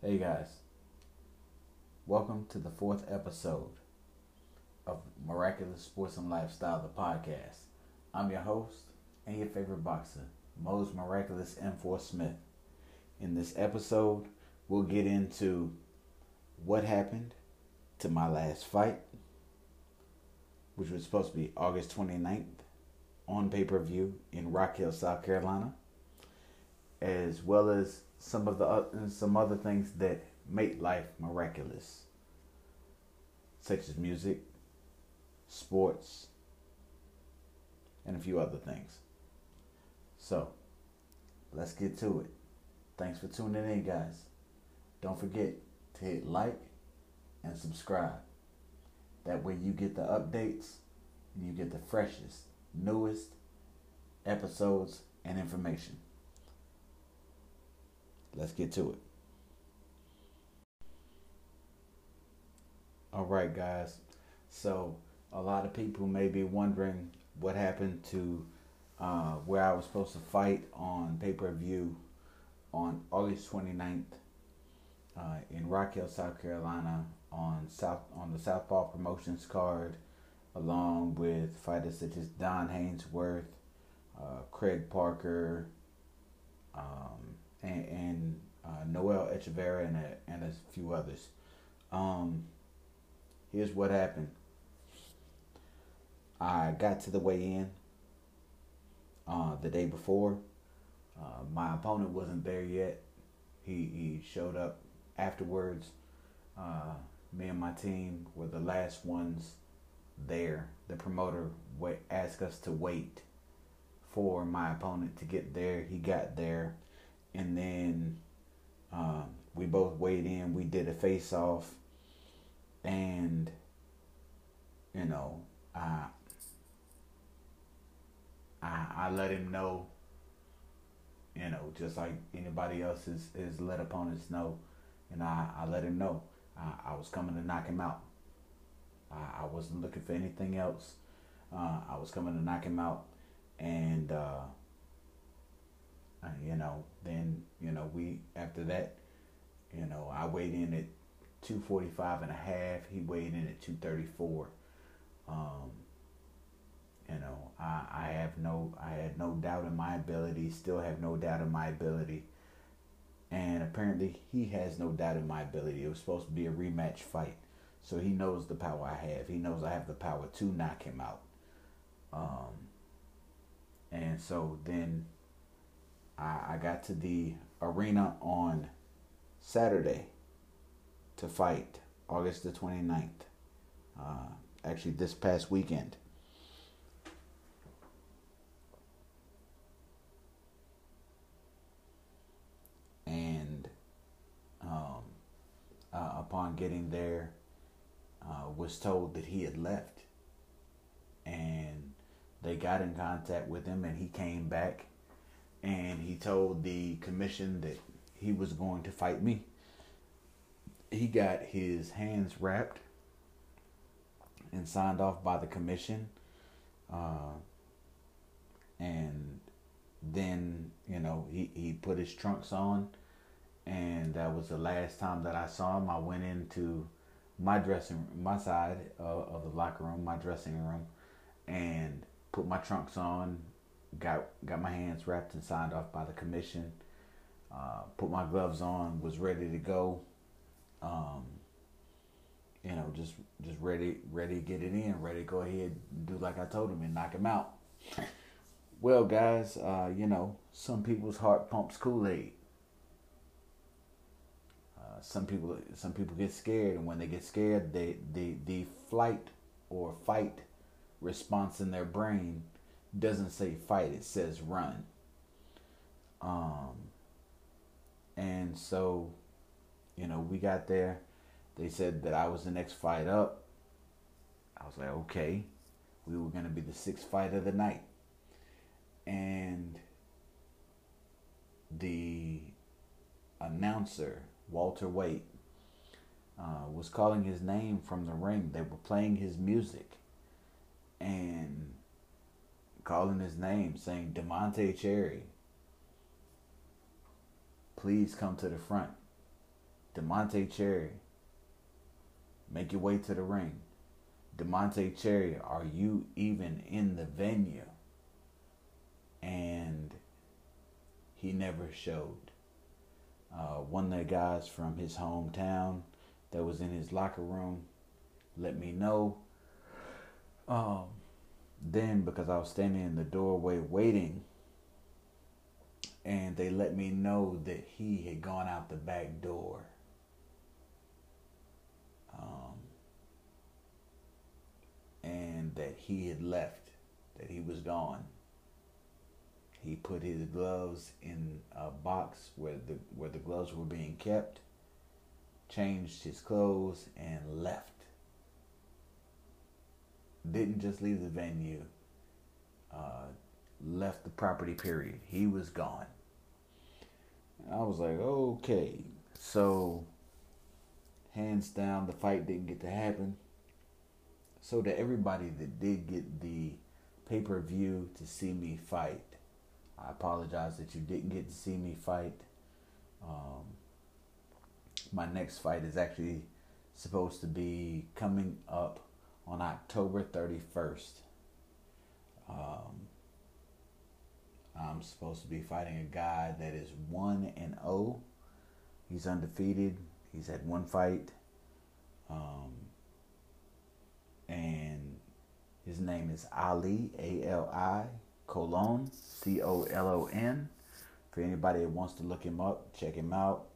Hey guys, welcome to the fourth episode of Miraculous Sports and Lifestyle, the podcast. I'm your host and your favorite boxer, Mose Miraculous M4 Smith. In this episode, we'll get into what happened to my last fight, which was supposed to be August 29th on pay-per-view in Rock Hill, South Carolina, as well as some other things that make life miraculous, such as music, sports, and a few other things. So, let's get to it. Thanks for tuning in, guys. Don't forget to hit like and subscribe. That way you get the updates and you get the freshest, newest episodes and information. Let's get to it. All right, guys. So, a lot of people may be wondering what happened to where I was supposed to fight on pay-per-view on August 29th in Rock Hill, South Carolina on the Southpaw Promotions card, along with fighters such as Don Hainsworth, Craig Parker, and Noel Echeverria and a few others. Here's what happened. I got to the weigh-in the day before. My opponent wasn't there yet. He showed up afterwards. Me and my team were the last ones there. The promoter asked us to wait for my opponent to get there. He got there, and then we both weighed in. We did a face-off, and I let him know, just like anybody else is let opponents know, and I let him know I was coming to knock him out. I wasn't looking for anything else. I was coming to knock him out, and then we after that, I weighed in at 245 and a half. He weighed in at 234. I had no doubt in my ability, still have no doubt in my ability. And apparently he has no doubt in my ability. It was supposed to be a rematch fight. So he knows the power I have. He knows I have the power to knock him out. And so then I got to the arena on Saturday to fight August the 29th. Actually, this past weekend. And upon getting there, was told that he had left. And they got in contact with him, and he came back. And he told the commission that he was going to fight me. He got his hands wrapped and signed off by the commission. And then, he put his trunks on. And that was the last time that I saw him. I went into my side of the locker room, my dressing room, and put my trunks on, got my hands wrapped and signed off by the commission, put my gloves on, was ready to go, just ready to get it in, ready to go ahead and do like I told him and knock him out. Well, guys, some people's heart pumps Kool-Aid. Some people get scared, and when they get scared, the flight or fight response in their brain doesn't say fight, it says run. And so, we got there. They said that I was the next fight up. I was like, okay. We were going to be the sixth fight of the night. And the announcer, Walter Waite, was calling his name from the ring. They were playing his music and calling his name, saying, "DeMonte Cherry, please come to the front." Demonte Cherry, make your way to the ring. Demonte Cherry, are you even in the venue? And he never showed. One of the guys from his hometown that was in his locker room let me know. Then, because I was standing in the doorway waiting, and they let me know that he had gone out the back door. And that he had left, that he was gone. He put his gloves in a box where the gloves were being kept, changed his clothes, and left. Didn't just leave the venue, left the property, period. He was gone. And I was like, okay. So, hands down, the fight didn't get to happen. So to everybody that did get the pay-per-view to see me fight, I apologize that you didn't get to see me fight. My next fight is actually supposed to be coming up on October 31st. I'm supposed to be fighting a guy that is 1-0. He's undefeated. He's had one fight. And his name is Ali, A-L-I, Colon, C-O-L-O-N. For anybody that wants to look him up, check him out.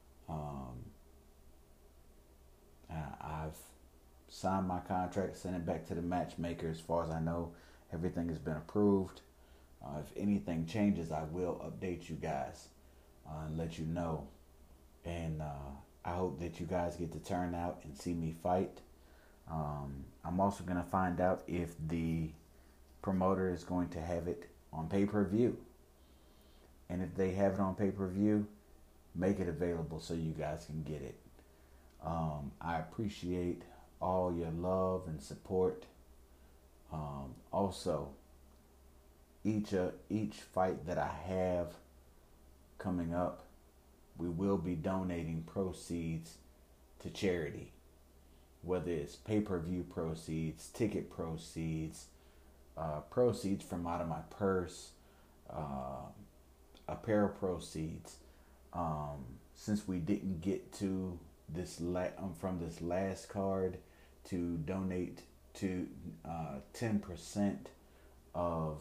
I've signed my contract, sent it back to the matchmaker. As far as I know, everything has been approved. If anything changes, I will update you guys and let you know. And I hope that you guys get to turn out and see me fight. I'm also going to find out if the promoter is going to have it on pay-per-view. And if they have it on pay-per-view, make it available so you guys can get it. I appreciate all your love and support. Also, each fight that I have coming up, we will be donating proceeds to charity. Whether it's pay-per-view proceeds, ticket proceeds, proceeds from out of my purse, apparel proceeds. Since we didn't get to this from this last card to donate to 10% of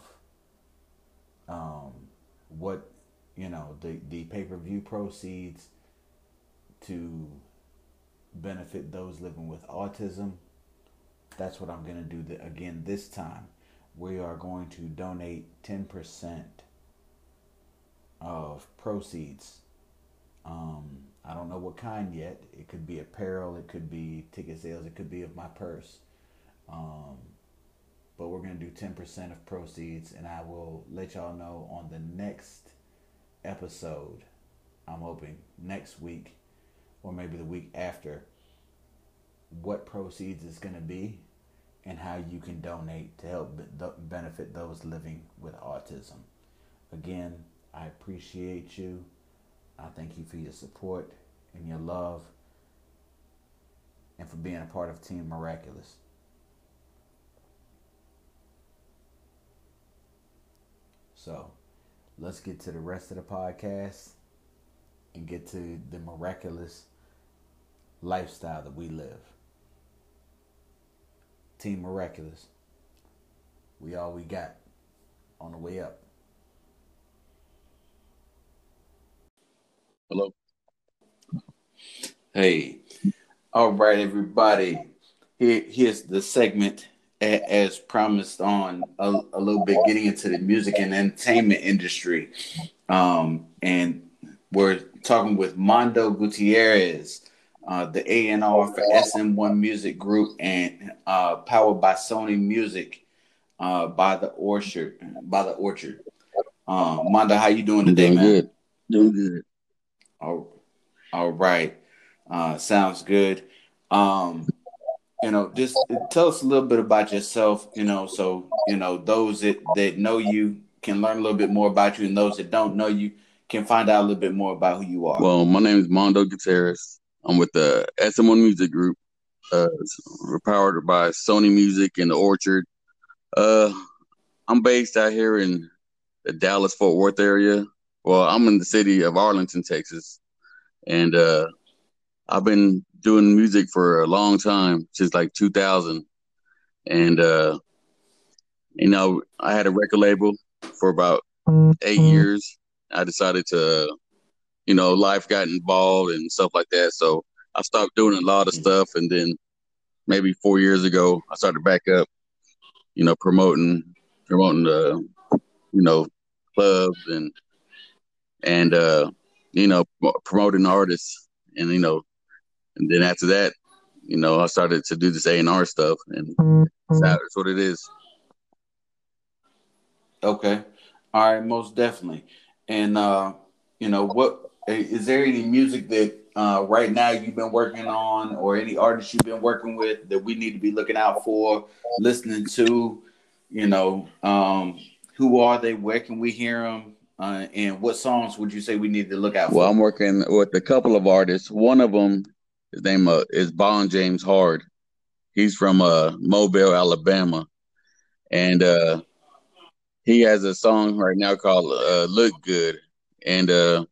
what the pay-per-view proceeds to benefit those living with autism. That's what I'm going to do again this time. We are going to donate 10% of proceeds. I don't know what kind yet. It could be apparel, it could be ticket sales, it could be of my purse. But we're going to do 10% of proceeds, and I will let y'all know on the next episode. I'm hoping next week or maybe the week after what proceeds is going to be and how you can donate to help benefit those living with autism. Again, I appreciate you. I thank you for your support and your love and for being a part of Team Miraculous. So, let's get to the rest of the podcast and get to the miraculous lifestyle that we live. Team Miraculous, we all we got on the way up. Hello. Hey, all right, everybody. Here's the segment as promised on a little bit getting into the music and entertainment industry. And we're talking with Mondo Gutierrez, the A&R for SM1 Music Group and powered by Sony Music by the Orchard. Mondo, how you doing today, man? Doing good. All right. Sounds good. Just tell us a little bit about yourself, so, those that know you can learn a little bit more about you, and those that don't know you can find out a little bit more about who you are. Well, my name is Mondo Gutierrez. I'm with the SM1 Music Group. We're powered by Sony Music in the Orchard. Uh, I'm based out here in the Dallas Fort Worth area. Well, I'm in the city of Arlington, Texas, and I've been doing music for a long time, since like 2000. And I had a record label for about 8 years. I decided to, life got involved and stuff like that, so I stopped doing a lot of stuff, and then maybe 4 years ago, I started back up, promoting the, you know, clubs and promoting artists, and and then after that, I started to do this A&R stuff, and that's what it is. Okay. All right, most definitely. And what is there any music that right now you've been working on, or any artists you've been working with that we need to be looking out for, listening to? You know, who are they? Where can we hear them? And what songs would you say we need to look out Well, I'm for? working with a couple of artists. One of them, his name is Bon James Hard. He's from Mobile, Alabama, and he has a song right now called "Look Good," and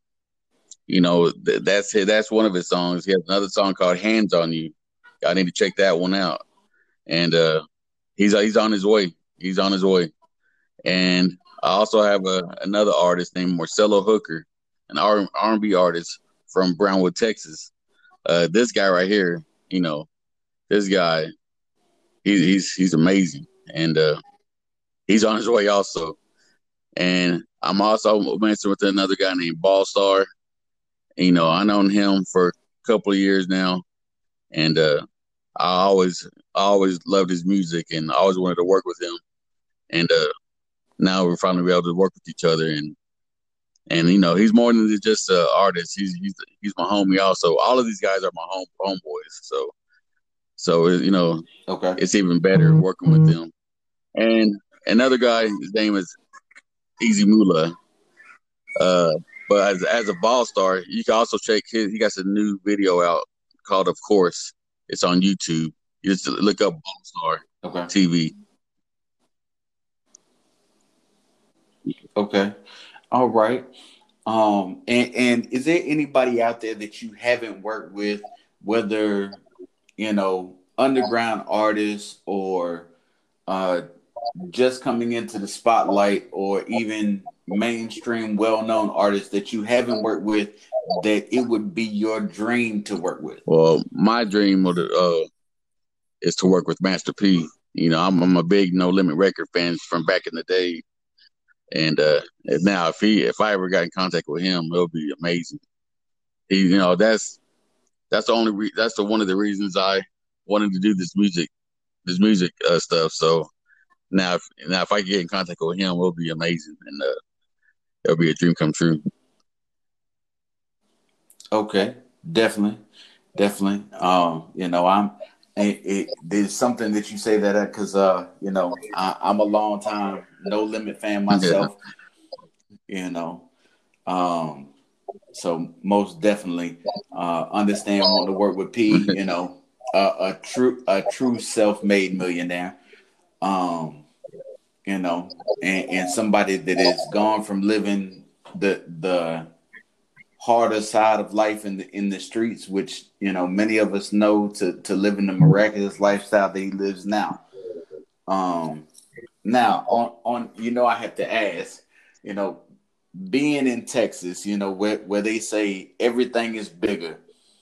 that's one of his songs. He has another song called "Hands on You." I need to check that one out. And he's on his way. He's on his way. And I also have another artist named Marcelo Hooker, an R&B artist from Brownwood, Texas. This guy right here, this guy, he's amazing, and he's on his way also. And I'm also messing with another guy named Ballstar. I known him for a couple of years now, and I always I always loved his music, and I always wanted to work with him. And now we're finally able to work with each other, and he's more than just an artist. He's my homie also. All of these guys are my homeboys. So Okay. it's even better working with them. And another guy, his name is Easy Mula. Uh, but as a ball star, you can also check his. He got a new video out called "Of Course." It's on YouTube. You just look up Ball Star Okay. TV. Okay. All right. And is there anybody out there that you haven't worked with, whether underground artists or uh, just coming into the spotlight, or even mainstream, well-known artists that you haven't worked with that it would be your dream to work with? Well, my dream is to work with Master P. I'm a big No Limit Record fan from back in the day, and now if I ever got in contact with him, it'll be amazing. That's the that's the one of the reasons I wanted to do this music stuff. So now if I get in contact with him, it'll be amazing, and it'll be a dream come true. Okay, definitely, definitely. There's something that you say that because I'm a long time No Limit fan Yeah. myself. You know, um, so most definitely understand wanting to work with P. A true self-made millionaire. Um, and somebody that is gone from living the harder side of life in the streets, which many of us know, to living the miraculous lifestyle that he lives now. Um, Now on I have to ask, you know, being in Texas, where they say everything is bigger,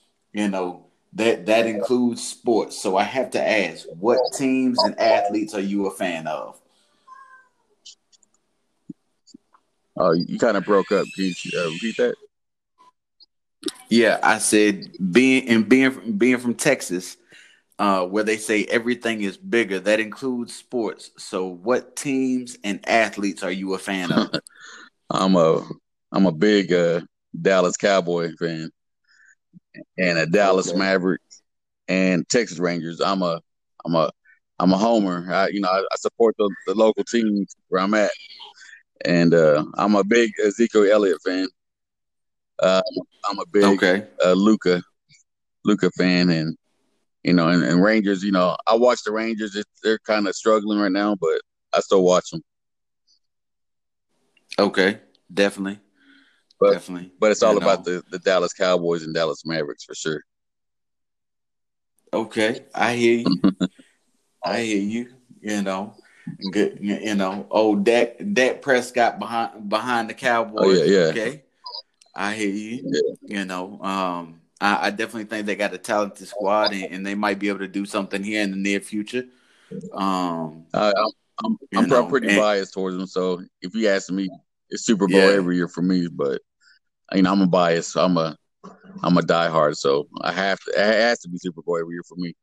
that includes sports. So I have to ask, what teams and athletes are you a fan of? You kind of broke up. Can you repeat that? Yeah, I said being from Texas, where they say everything is bigger, that includes sports. So what teams and athletes are you a fan of? I'm a I'm a big Dallas Cowboy fan and a Dallas Okay. Maverick and Texas Rangers. I'm a I'm a homer. I support the local teams where I'm at, and I'm a big Ezekiel Elliott fan. Uh, I'm a big Okay. Luca Luka fan, and and Rangers. I watch the Rangers. They're kind of struggling right now, but I still watch them. Okay, definitely, But definitely. but it's all about the Dallas Cowboys and Dallas Mavericks for sure. Okay, I hear you. I hear you. Good. Old Dak Prescott behind the Oh yeah, Cowboys. yeah. Okay, I hear you. Yeah. I definitely think they got a talented squad, and they might be able to do something here in the near future. Um, I'm pretty and biased towards them. So if you ask me, it's Super Bowl yeah, every year for me. But I'm a bias. I'm a diehard. So it has to be Super Bowl every year for me.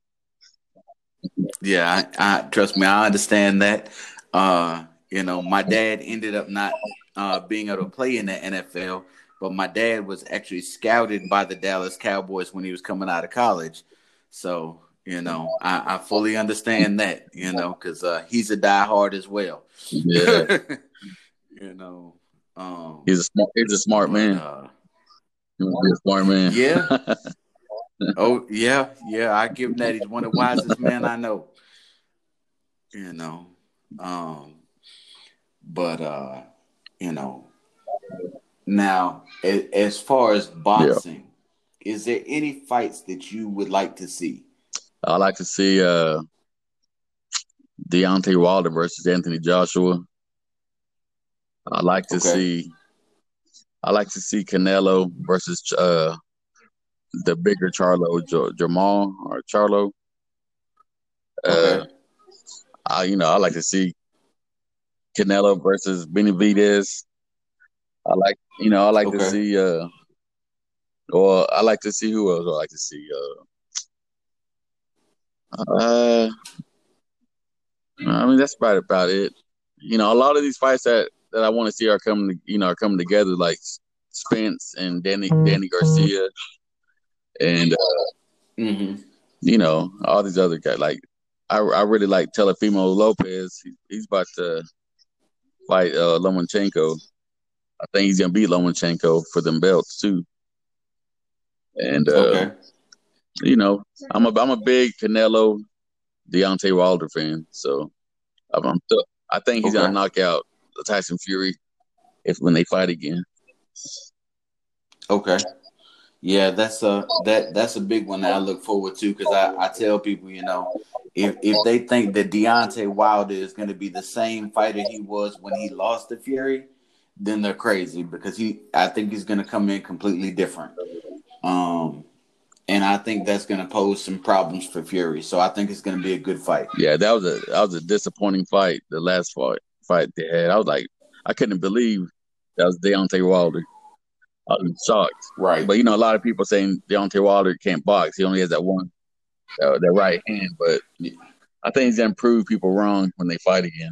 yeah. I trust me. I understand that. My dad ended up not being able to play in the NFL, but my dad was actually scouted by the Dallas Cowboys when he was coming out of college. So I fully understand that. Because he's a diehard as well. Yeah, you know, he's a smart but man. He's a smart man. yeah. Oh yeah. I give him that. He's one of the wisest men I know. You know, um, but you know, now as far as Yeah, boxing, is there any fights that you would like to see? I like to see Deontay Wilder versus Anthony Joshua. I like to Okay, see Canelo versus the bigger Jamal or Charlo. Uh, okay, I like to see Canelo versus Benavidez. I like to okay, see or I like to see who else I like to see. Uh, I mean that's about it. A lot of these fights that I want to see are coming together, like Spence and Danny Garcia, and hmm all these other guys. Like I really like Teofimo Lopez. He's about to fight Lomachenko. I think he's gonna beat Lomachenko for them belts too. And okay, I'm a big Canelo Deontay Wilder fan, so I think he's gonna okay. knock out Tyson Fury when they fight again. Okay. Yeah, that's a big one that I look forward to because I tell people, if they think that Deontay Wilder is going to be the same fighter he was when he lost to Fury, then they're crazy because I think he's going to come in completely different. Um, and I think that's going to pose some problems for Fury. So I think it's going to be a good fight. Yeah, that was a disappointing fight. The last fight they had, I was like, I couldn't believe that was Deontay Wilder. I was shocked. Right. But a lot of people saying Deontay Wilder can't box. He only has that one, that right hand. But I think he's gonna prove people wrong when they fight again.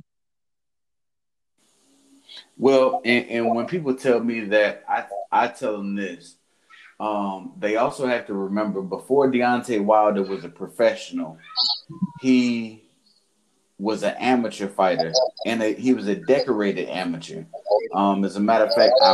Well, and when people tell me that, I tell them this. They also have to remember before Deontay Wilder was a professional, he was an amateur fighter and he was a decorated amateur. As a matter of fact,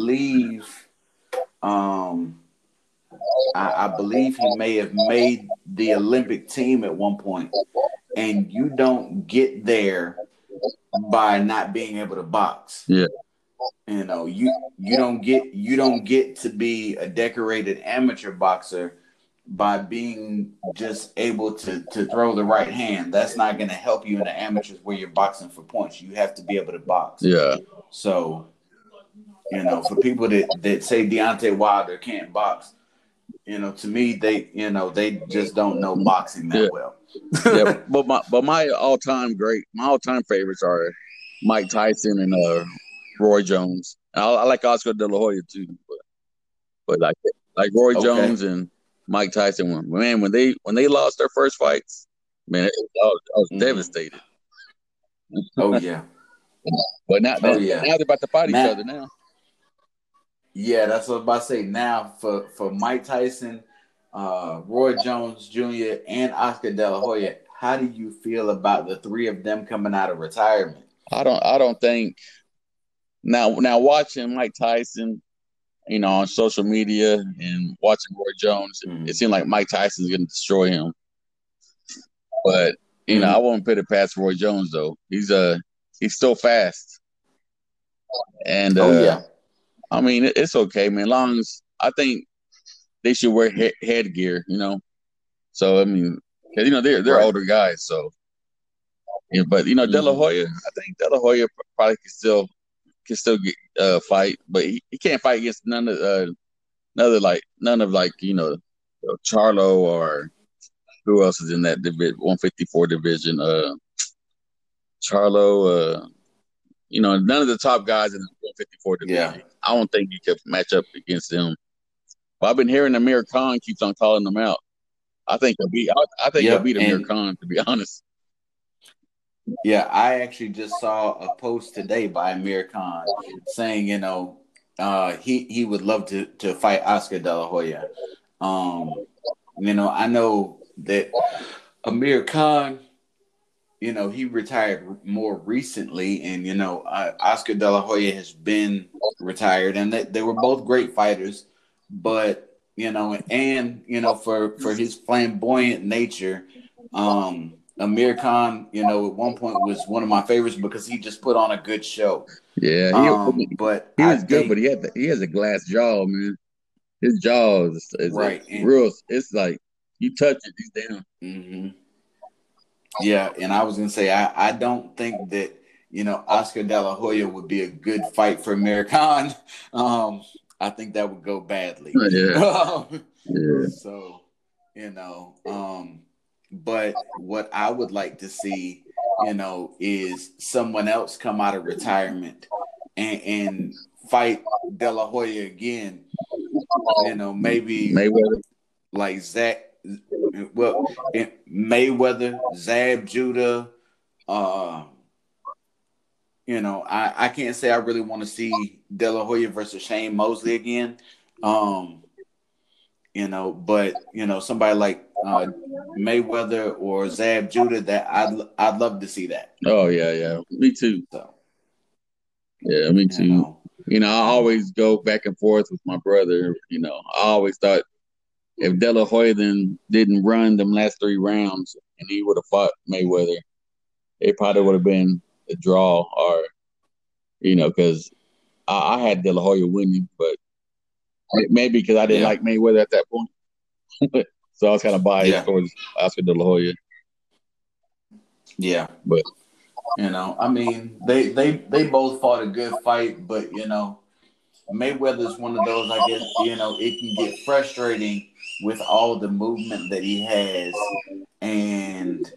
um, I believe he may have made the Olympic team at one point. And you don't get there by not being able to box. Yeah, You don't get to be a decorated amateur boxer by being just able to throw the right hand. That's not going to help you in the amateurs where you're boxing for points. You have to be able to box. yeah. So, for people that say Deontay Wilder can't box, to me they just don't know boxing that Yeah. well. Yeah, but my all time favorites are Mike Tyson and Roy Jones. I like Oscar De La Hoya too, but like Roy Okay. Jones and Mike Tyson. Man, when they lost their first fights, man, I was devastated. Oh yeah. But now Oh yeah. they're about to fight each Now, other now. yeah, that's what I was about to say. Now for Mike Tyson, Roy Jones Jr. and Oscar De La Hoya, how do you feel about the three of them coming out of retirement? I don't think now watching Mike Tyson on social media and watching Roy Jones, it seemed like Mike Tyson's going to destroy him. But I won't put it past Roy Jones though. He's still fast, and I mean it's okay, man. As long as I think they should wear headgear, So I mean, because they're Right. older guys, so. Yeah, but De La Hoya, I think De La Hoya probably can still get fight, but he can't fight against none of Charlo or who else is in that 154 division. Charlo, none of the top guys in the 154 division. Yeah. I don't think he could match up against them. But I've been hearing Amir Khan keeps on calling them out. I think he'll beat Amir Khan, to be honest. Yeah, I actually just saw a post today by Amir Khan saying, he would love to fight Oscar De La Hoya. I know that Amir Khan, he retired more recently, and Oscar De La Hoya has been retired, and they were both great fighters, but for his flamboyant nature, Amir Khan, at one point was one of my favorites because he just put on a good show. Yeah, but he was good, but he has a glass jaw, man. His jaw is right, real. It's like you touch it, he's down. Mm-hmm. Yeah, and I was gonna say I don't think that Oscar De La Hoya would be a good fight for Amir Khan. I think that would go badly. Yeah. So, but what I would like to see, is someone else come out of retirement and fight De La Hoya again. Maybe Mayweather. Like Mayweather, Zab Judah. I can't say I really want to see De La Hoya versus Shane Mosley again. But somebody like Mayweather or Zab Judah, that I'd love to see that. Oh yeah, me too. So, yeah, me too. I always go back and forth with my brother. I always thought if De La Hoya didn't run them last 3 rounds and he would have fought Mayweather, it probably would have been a draw, or because I had De La Hoya winning, but maybe because I didn't like Mayweather at that point. So I was kind of biased towards Oscar De La Hoya. Yeah. But I mean, they both fought a good fight, but Mayweather's one of those, I guess, it can get frustrating with all the movement that he has, and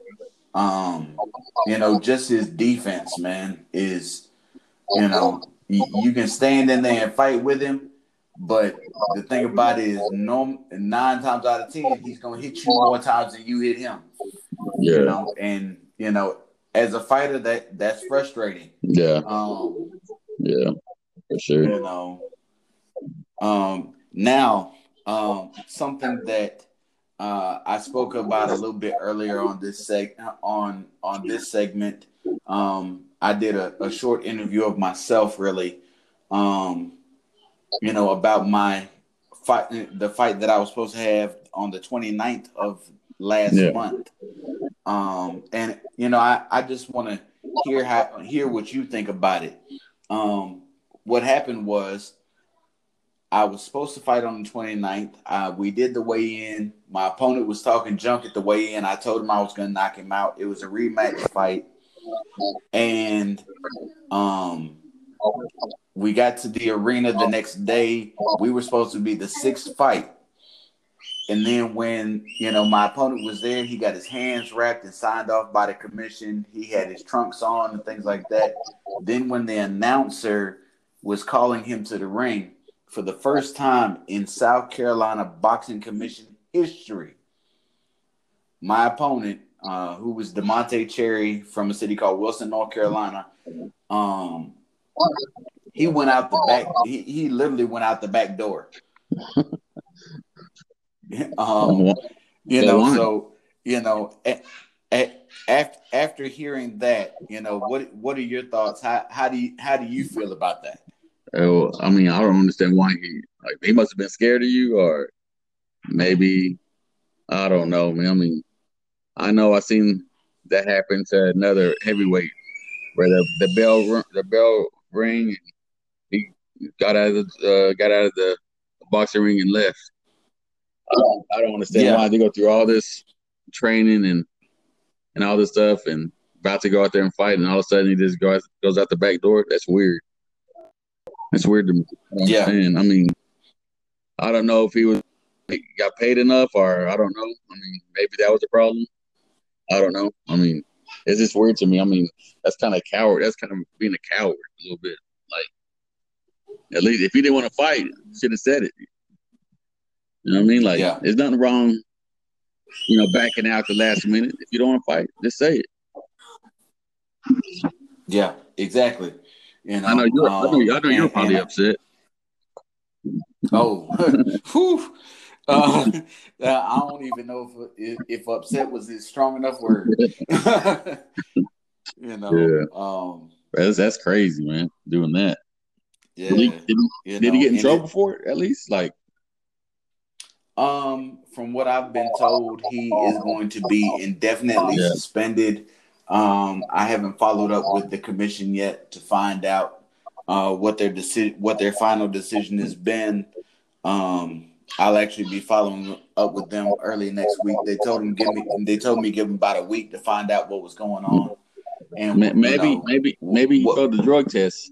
just his defense, man, is you can stand in there and fight with him, but the thing about it is 9 times out of 10 he's gonna hit you more times than you hit him. Yeah. And as a fighter, that's frustrating. Yeah. Yeah, for sure. Now, something that I spoke about a little bit earlier on this this segment. I did a short interview of myself, really, about my fight, the fight that I was supposed to have on the 29th of last month. And I just want to hear what you think about it. What happened was I was supposed to fight on the 29th. We did the weigh-in. My opponent was talking junk at the weigh-in. I told him I was going to knock him out. It was a rematch fight. And we got to the arena the next day. We were supposed to be the 6th fight. And then when, my opponent was there, he got his hands wrapped and signed off by the commission. He had his trunks on and things like that. Then when the announcer was calling him to the ring, for the first time in South Carolina Boxing Commission history, my opponent, who was DeMonte Cherry from a city called Wilson, North Carolina, he went out the back. He literally went out the back door. After hearing that, what are your thoughts? How do you feel about that? Oh, I mean, I don't understand why he must have been scared of you, or maybe I don't know, man. I mean, I know I seen that happen to another heavyweight where the bell ring and he got out of the boxing ring and left. I don't understand Yeah, why they go through all this training and all this stuff and about to go out there and fight, and all of a sudden he just goes out the back door. That's weird. That's weird to me. I don't yeah, understand. I mean, I don't know if he got paid enough, or I don't know. I mean, maybe that was the problem. I don't know. I mean, it's just weird to me. I mean, that's kind of coward. That's kind of being a coward a little bit. Like, at least if he didn't want to fight, should have said it. You know what I mean? Like, yeah, there's nothing wrong, backing out the last minute. If you don't want to fight, just say it. yeah, exactly. I know you're probably And upset. oh, whew, I don't even know if upset was a strong enough word. you know, Yeah, um, that's crazy, man. Doing that. Did he, yeah, did he, did he get in and trouble for it? At least, like, from what I've been told, he is going to be indefinitely yeah, suspended. I haven't followed up with the commission yet to find out what their final decision has been. I'll actually be following up with them early next week. They told me give them about a week to find out what was going on, and maybe he what failed the drug test.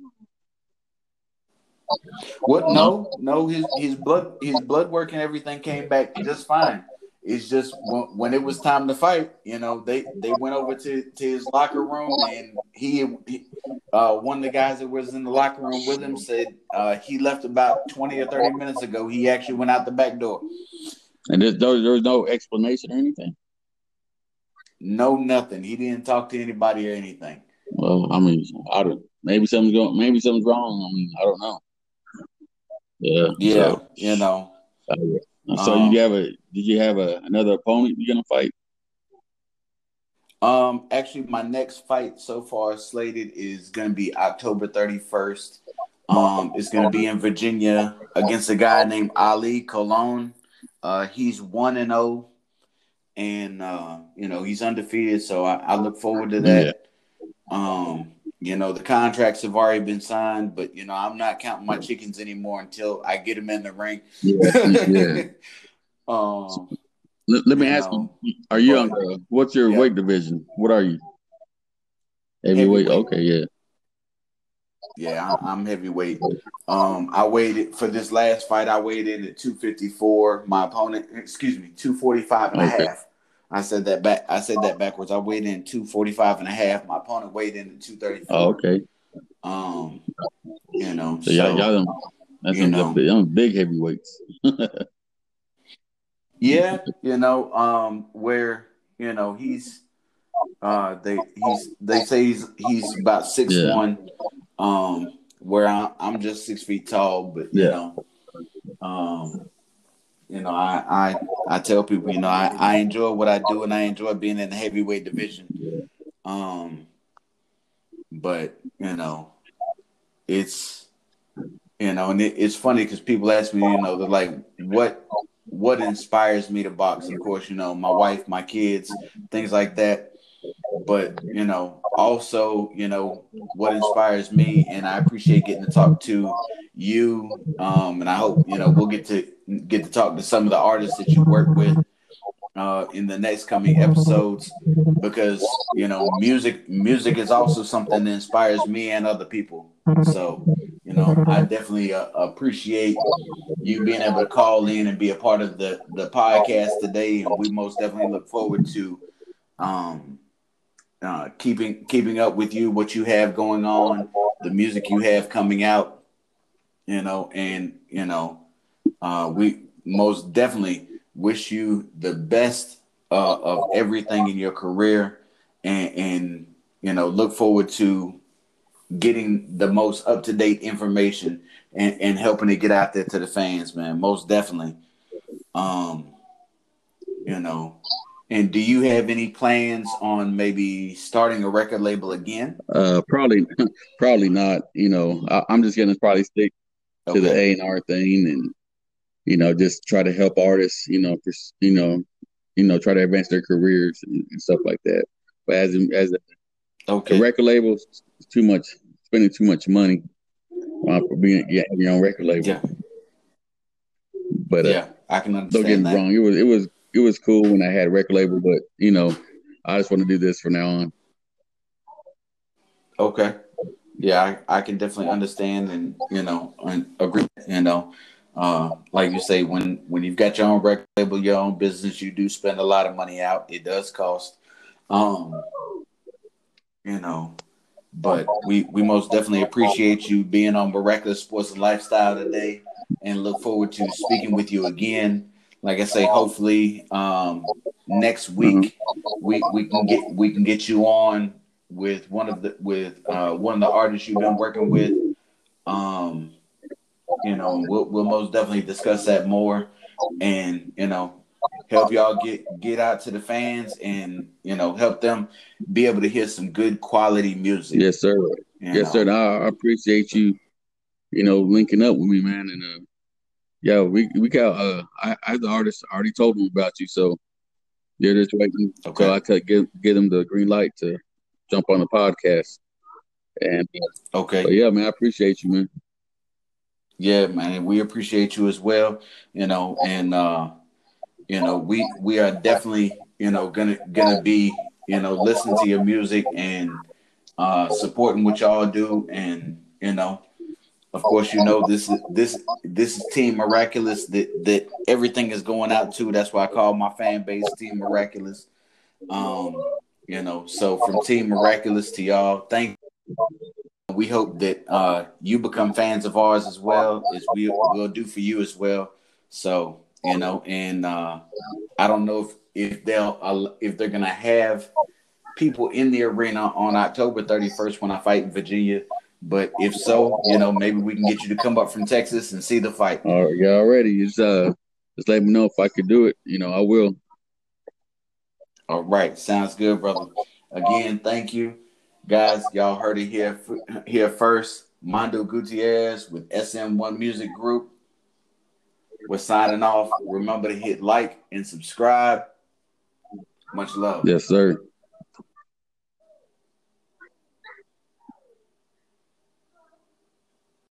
what No, no his blood work and everything came back just fine. It's just when it was time to fight, they went over to his locker room, and one of the guys that was in the locker room with him said he left about 20 or 30 minutes ago. He actually went out the back door. and there's no explanation or anything. No, nothing. He didn't talk to anybody or anything. Well, I mean, I don't. Maybe something's wrong. I mean, I don't know. Yeah. Yeah, So, um, did you have another opponent you're gonna fight? actually, my next fight so far slated is going to be October 31st. It's going to be in Virginia against a guy named Ali Colon. He's 1-0, and he's undefeated. So I look forward to Yeah. that. The contracts have already been signed, but I'm not counting my chickens anymore until I get them in the ring. Yeah. Yeah. um, Let me you ask you: know, Are you but what's your yeah, weight division? What are you? Heavyweight. heavyweight. Okay. Yeah. Yeah, I'm heavyweight. I weighed for this last fight. I weighed in at 254. My opponent, 245 and a Okay. half. I said that backwards. I weighed in 245 and a half. My opponent weighed in at Oh, 234. okay. Um, So y'all so that's you know, them big heavyweights. yeah, where he's they say he's about six Yeah. one. Where I'm just 6 feet tall, but Yeah. um, I tell people, I enjoy what I do, and I enjoy being in the heavyweight division. Um, but it's and it's funny because people ask me, they're like, what inspires me to box? Of course, my wife, my kids, things like that. But also, what inspires me, and I appreciate getting to talk to you. And I hope we'll get to talk to some of the artists that you work with in the next coming episodes, because music is also something that inspires me and other people. So I definitely appreciate you being able to call in and be a part of the podcast today, and we most definitely look forward to um, keeping up with you, what you have going on, the music you have coming out, and we most definitely wish you the best of everything in your career, and look forward to getting the most up to date information and helping it get out there to the fans, man. Most definitely, um, you know, And do you have any plans on maybe starting a record label again? Probably, probably not. I'm just gonna probably stick to the Okay. A&R thing, and just try to help artists. Try to advance their careers and stuff like that. But as a Okay. record label, it's too much, spending too much money for being having your own record label. Yeah. But Yeah. I can don't get understand me that. wrong, it was cool when I had a record label, but I just want to do this from now on. Okay. Yeah, I can definitely understand and agree. Like you say, when you've got your own record label, your own business, you do spend a lot of money out. It does cost. Um, you know, but we most definitely appreciate you being on Miraculous Sports and Lifestyle today, and look forward to speaking with you again. Like I say, hopefully next Uh-huh. week we can get you on with one of the artists you've been working with. Um, we'll most definitely discuss that more, and help y'all get out to the fans, and help them be able to hear some good quality music. Yes, sir. You Yes, sir. know, And I appreciate you, linking up with me, man. And yeah, we got I the artist already told them about you, so they're just waiting. So okay, I could get them the green light to jump on the podcast. And but okay, yeah, man, I appreciate you, man. yeah, man, we appreciate you as well. And we are definitely gonna be listening to your music and supporting what y'all do, and of course, this is Team Miraculous that everything is going out to. That's why I call my fan base Team Miraculous. Um, so from Team Miraculous to y'all, thank. We hope that you become fans of ours as well as we'll do for you as well. So and I don't know if they're gonna have people in the arena on October 31st when I fight in Virginia. But if so, maybe we can get you to come up from Texas and see the fight. All right, yeah, already. Just let me know if I could do it. I will. All right, sounds good, brother. Again, thank you, guys. Y'all heard it here first. Mondo Gutierrez with SM1 Music Group. We're signing off. Remember to hit like and subscribe. Much love. Yes, sir.